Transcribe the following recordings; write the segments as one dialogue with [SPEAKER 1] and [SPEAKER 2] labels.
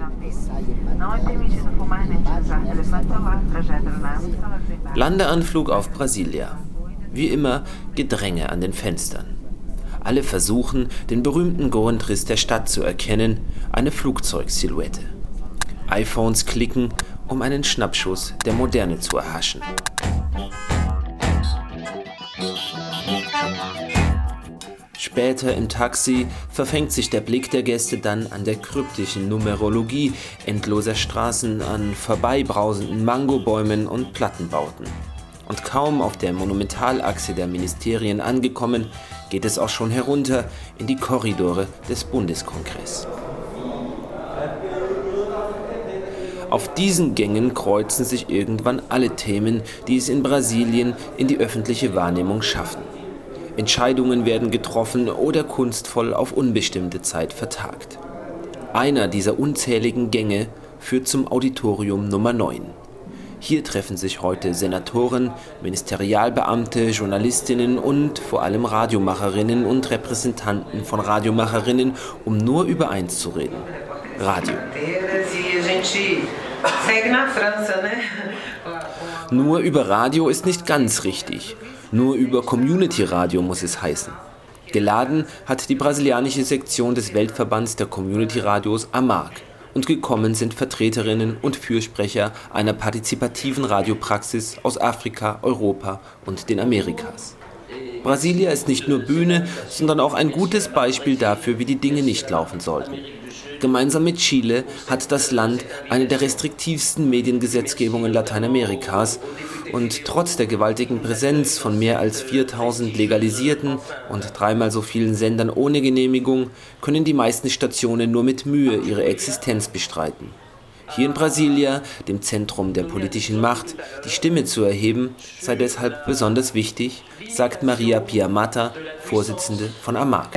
[SPEAKER 1] Landeanflug auf Brasilia. Wie immer Gedränge an den Fenstern. Alle versuchen, den berühmten Grundriss der Stadt zu erkennen, eine Flugzeugsilhouette. iPhones klicken, um einen Schnappschuss der Moderne zu erhaschen. Später im Taxi verfängt sich der Blick der Gäste dann an der kryptischen Numerologie endloser Straßen, an vorbeibrausenden Mangobäumen und Plattenbauten. Und kaum auf der Monumentalachse der Ministerien angekommen, geht es auch schon herunter in die Korridore des Bundeskongresses. Auf diesen Gängen kreuzen sich irgendwann alle Themen, die es in Brasilien in die öffentliche Wahrnehmung schaffen. Entscheidungen werden getroffen oder kunstvoll auf unbestimmte Zeit vertagt. Einer dieser unzähligen Gänge führt zum Auditorium Nummer 9. Hier treffen sich heute Senatoren, Ministerialbeamte, Journalistinnen und vor allem Radiomacherinnen und Repräsentanten von Radiomacherinnen, um nur über eins zu reden: Radio. Nur über Radio ist nicht ganz richtig. Nur über Community Radio muss es heißen. Geladen hat die brasilianische Sektion des Weltverbands der Community Radios AMARC und gekommen sind Vertreterinnen und Fürsprecher einer partizipativen Radiopraxis aus Afrika, Europa und den Amerikas. Brasilia ist nicht nur Bühne, sondern auch ein gutes Beispiel dafür, wie die Dinge nicht laufen sollten. Gemeinsam mit Chile hat das Land eine der restriktivsten Mediengesetzgebungen Lateinamerikas und trotz der gewaltigen Präsenz von mehr als 4000 legalisierten und dreimal so vielen Sendern ohne Genehmigung können die meisten Stationen nur mit Mühe ihre Existenz bestreiten. Hier in Brasilia, dem Zentrum der politischen Macht, die Stimme zu erheben, sei deshalb besonders wichtig, sagt Maria Pia Mata, Vorsitzende von AMARC.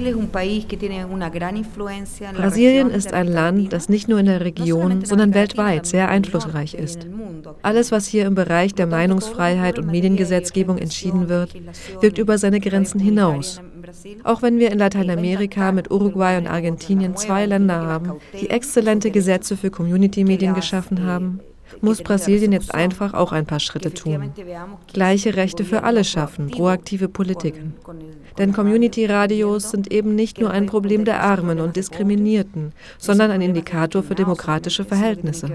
[SPEAKER 2] Brasilien ist ein Land, das nicht nur in der Region, sondern weltweit sehr einflussreich ist. Alles, was hier im Bereich der Meinungsfreiheit und Mediengesetzgebung entschieden wird, wirkt über seine Grenzen hinaus. Auch wenn wir in Lateinamerika mit Uruguay und Argentinien 2 Länder haben, die exzellente Gesetze für Community-Medien geschaffen haben, muss Brasilien jetzt einfach auch ein paar Schritte tun. Gleiche Rechte für alle schaffen, proaktive Politiken. Denn Community-Radios sind eben nicht nur ein Problem der Armen und Diskriminierten, sondern ein Indikator für demokratische Verhältnisse.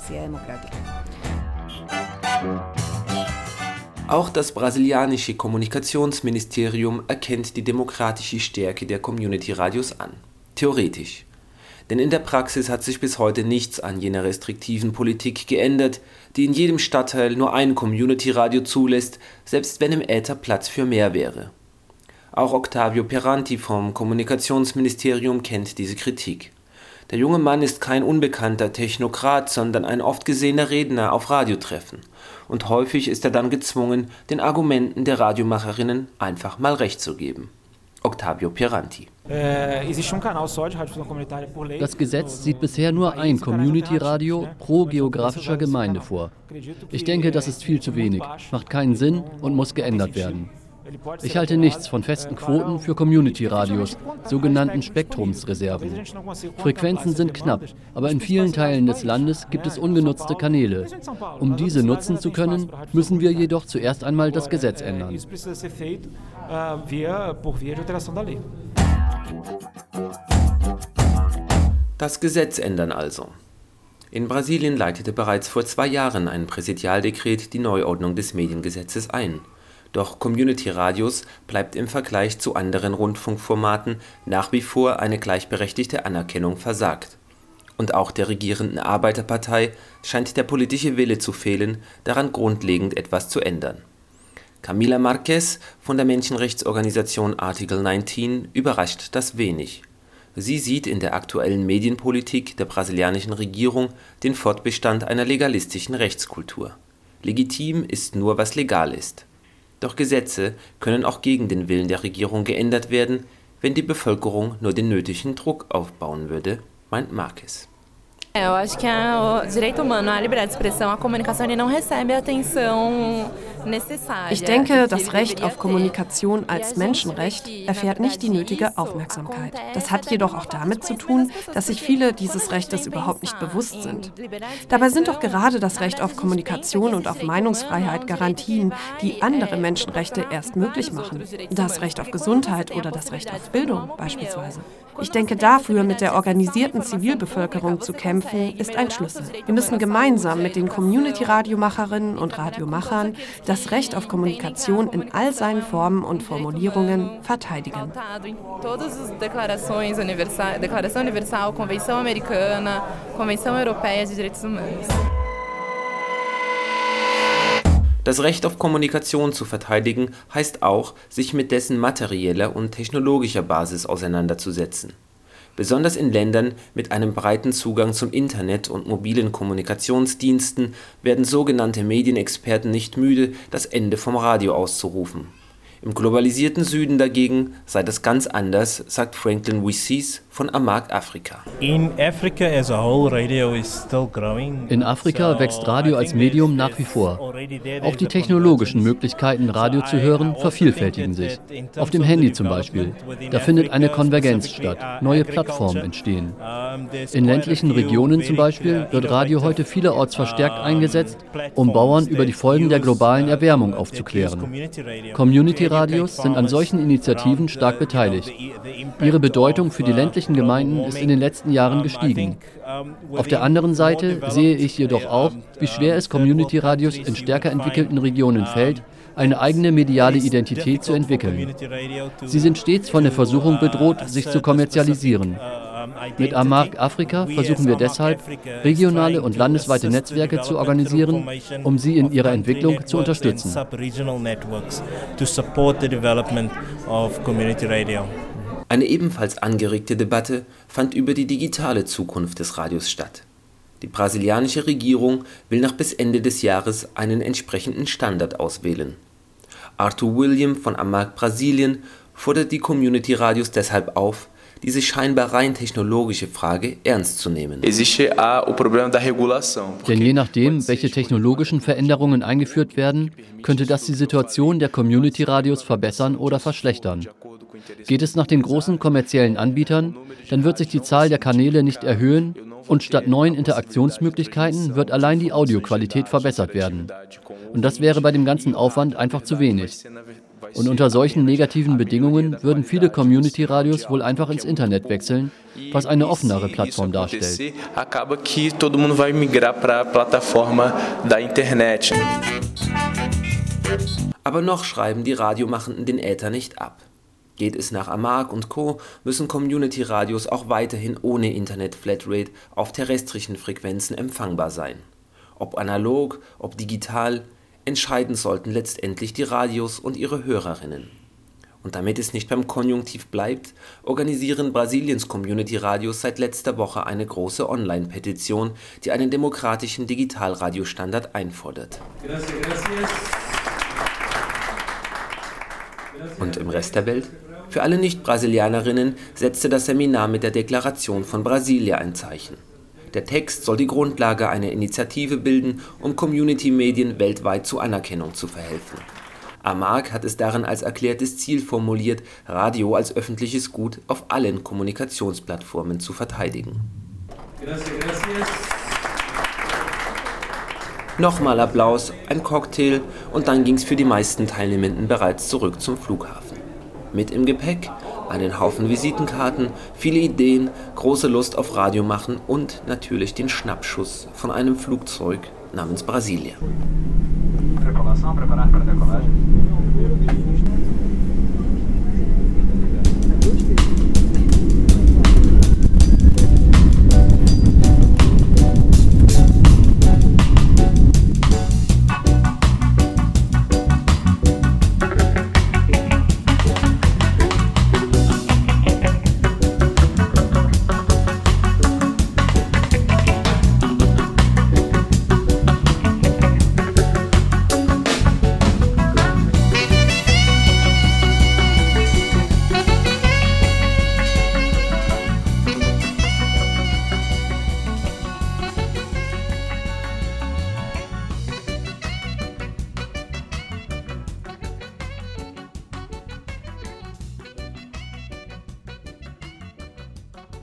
[SPEAKER 1] Auch das brasilianische Kommunikationsministerium erkennt die demokratische Stärke der Community-Radios an. Theoretisch. Denn in der Praxis hat sich bis heute nichts an jener restriktiven Politik geändert, die in jedem Stadtteil nur ein Community-Radio zulässt, selbst wenn im Äther Platz für mehr wäre. Auch Octavio Peranti vom Kommunikationsministerium kennt diese Kritik. Der junge Mann ist kein unbekannter Technokrat, sondern ein oft gesehener Redner auf Radiotreffen. Und häufig ist er dann gezwungen, den Argumenten der Radiomacherinnen einfach mal recht zu geben. Octavio Peranti.
[SPEAKER 3] Das Gesetz sieht bisher nur ein Community-Radio pro geografischer Gemeinde vor. Ich denke, das ist viel zu wenig, macht keinen Sinn und muss geändert werden. Ich halte nichts von festen Quoten für Community-Radios, sogenannten Spektrumsreserven. Frequenzen sind knapp, aber in vielen Teilen des Landes gibt es ungenutzte Kanäle. Um diese nutzen zu können, müssen wir jedoch zuerst einmal das Gesetz ändern.
[SPEAKER 1] Das Gesetz ändern also. In Brasilien leitete bereits vor 2 Jahren ein Präsidialdekret die Neuordnung des Mediengesetzes ein. Doch Community-Radios bleibt im Vergleich zu anderen Rundfunkformaten nach wie vor eine gleichberechtigte Anerkennung versagt. Und auch der regierenden Arbeiterpartei scheint der politische Wille zu fehlen, daran grundlegend etwas zu ändern. Camila Marques von der Menschenrechtsorganisation Article 19 überrascht das wenig. Sie sieht in der aktuellen Medienpolitik der brasilianischen Regierung den Fortbestand einer legalistischen Rechtskultur. Legitim ist nur, was legal ist. Doch Gesetze können auch gegen den Willen der Regierung geändert werden, wenn die Bevölkerung nur den nötigen Druck aufbauen würde, meint Marques.
[SPEAKER 4] Eu acho que o direito humano, a liberdade de expressão, a comunicação, ele não recebe a atenção Ich denke, das Recht auf Kommunikation als Menschenrecht erfährt nicht die nötige Aufmerksamkeit. Das hat jedoch auch damit zu tun, dass sich viele dieses Rechtes überhaupt nicht bewusst sind. Dabei sind doch gerade das Recht auf Kommunikation und auf Meinungsfreiheit Garantien, die andere Menschenrechte erst möglich machen. Das Recht auf Gesundheit oder das Recht auf Bildung beispielsweise. Ich denke, dafür mit der organisierten Zivilbevölkerung zu kämpfen, ist ein Schlüssel. Wir müssen gemeinsam mit den Community-Radiomacherinnen und Radiomachern das Recht auf Kommunikation in all seinen Formen und Formulierungen verteidigen.
[SPEAKER 5] Declaração Universal, Convenção Americana, Convenção Europäia de Direitos Humanos.
[SPEAKER 1] Das Recht auf Kommunikation zu verteidigen, heißt auch, sich mit dessen materieller und technologischer Basis auseinanderzusetzen. Besonders in Ländern mit einem breiten Zugang zum Internet und mobilen Kommunikationsdiensten werden sogenannte Medienexperten nicht müde, das Ende vom Radio auszurufen. Im globalisierten Süden dagegen sei das ganz anders, sagt Franklin Wysis von Amag Afrika.
[SPEAKER 3] In Afrika wächst Radio als Medium nach wie vor. Auch die technologischen Möglichkeiten, Radio zu hören, vervielfältigen sich. Auf dem Handy zum Beispiel. Da findet eine Konvergenz statt, neue Plattformen entstehen. In ländlichen Regionen zum Beispiel wird Radio heute vielerorts verstärkt eingesetzt, um Bauern über die Folgen der globalen Erwärmung aufzuklären. Community-Radios sind an solchen Initiativen stark beteiligt. Ihre Bedeutung für die ländlichen Gemeinden ist in den letzten Jahren gestiegen. Auf der anderen Seite sehe ich jedoch auch, wie schwer es Community-Radios in stärker entwickelten Regionen fällt, eine eigene mediale Identität zu entwickeln. Sie sind stets von der Versuchung bedroht, sich zu kommerzialisieren. Mit Amag Afrika versuchen wir deshalb, regionale und landesweite Netzwerke zu organisieren, um sie in ihrer Entwicklung zu unterstützen.
[SPEAKER 1] Eine ebenfalls angeregte Debatte fand über die digitale Zukunft des Radios statt. Die brasilianische Regierung will noch bis Ende des Jahres einen entsprechenden Standard auswählen. Arthur William von Amag Brasilien fordert die Community-Radios deshalb auf, diese scheinbar rein technologische Frage ernst zu nehmen.
[SPEAKER 3] Denn je nachdem, welche technologischen Veränderungen eingeführt werden, könnte das die Situation der Community-Radios verbessern oder verschlechtern. Geht es nach den großen kommerziellen Anbietern, dann wird sich die Zahl der Kanäle nicht erhöhen und statt neuen Interaktionsmöglichkeiten wird allein die Audioqualität verbessert werden. Und das wäre bei dem ganzen Aufwand einfach zu wenig. Und unter solchen negativen Bedingungen würden viele Community-Radios wohl einfach ins Internet wechseln, was eine offenere Plattform darstellt.
[SPEAKER 1] Aber noch schreiben die Radiomachenden den Äther nicht ab. Geht es nach Amag und Co., müssen Community-Radios auch weiterhin ohne Internet-Flatrate auf terrestrischen Frequenzen empfangbar sein. Ob analog, ob digital, entscheiden sollten letztendlich die Radios und ihre Hörerinnen. Und damit es nicht beim Konjunktiv bleibt, organisieren Brasiliens Community-Radios seit letzter Woche eine große Online-Petition, die einen demokratischen Digitalradiostandard einfordert. Und im Rest der Welt? Für alle Nicht-Brasilianerinnen setzte das Seminar mit der Deklaration von Brasilia ein Zeichen. Der Text soll die Grundlage einer Initiative bilden, um Community-Medien weltweit zur Anerkennung zu verhelfen. Amag hat es darin als erklärtes Ziel formuliert, Radio als öffentliches Gut auf allen Kommunikationsplattformen zu verteidigen. Nochmal Applaus, ein Cocktail und dann ging's für die meisten Teilnehmenden bereits zurück zum Flughafen. Mit im Gepäck einen Haufen Visitenkarten, viele Ideen, große Lust auf Radio machen und natürlich den Schnappschuss von einem Flugzeug namens Brasilia. Tripulação, preparar para decolagem.